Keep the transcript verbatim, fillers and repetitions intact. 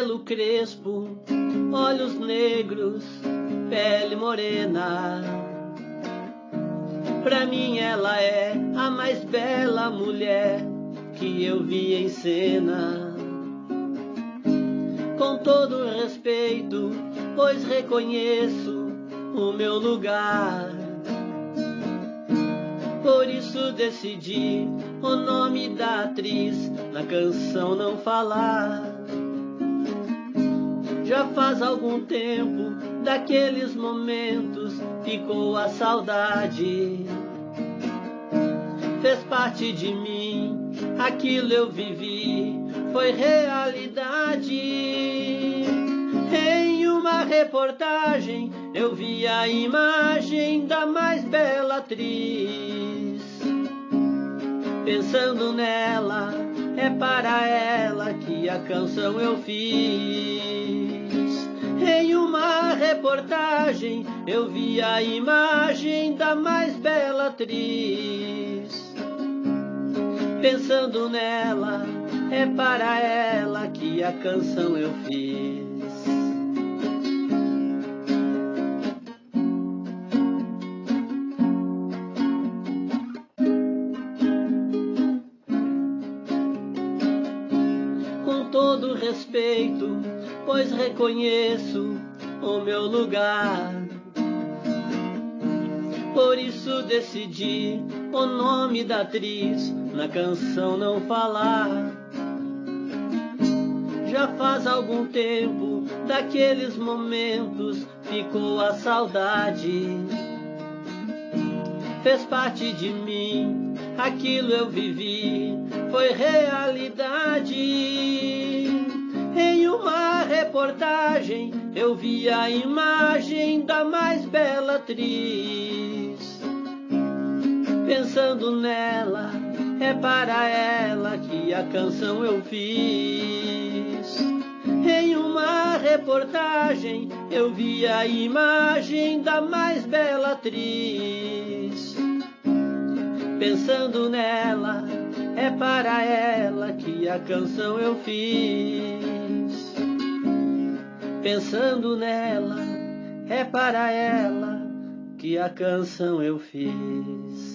cabelo crespo, olhos negros, pele morena. Pra mim ela é a mais bela mulher que eu vi em cena. Com todo respeito, pois reconheço o meu lugar. Por isso decidi o nome da atriz na canção não falar. Já faz algum tempo daqueles momentos ficou a saudade. Fez parte de mim, aquilo eu vivi, foi realidade. Em uma reportagem eu vi a imagem da mais bela atriz. Pensando nela, é para ela que a canção eu fiz. Em uma reportagem eu vi a imagem da mais bela atriz. Pensando nela, é para ela que a canção eu fiz. Com todo respeito, pois reconheço o meu lugar. Por isso decidi o nome da atriz na canção não falar. Já faz algum tempo daqueles momentos ficou a saudade. Fez parte de mim, aquilo eu vivi, foi realidade. Em uma reportagem eu vi a imagem da mais bela atriz. Pensando nela, é para ela que a canção eu fiz. Em uma reportagem eu vi a imagem da mais bela atriz. Pensando nela, é para ela que a canção eu fiz. Pensando nela, é para ela que a canção eu fiz.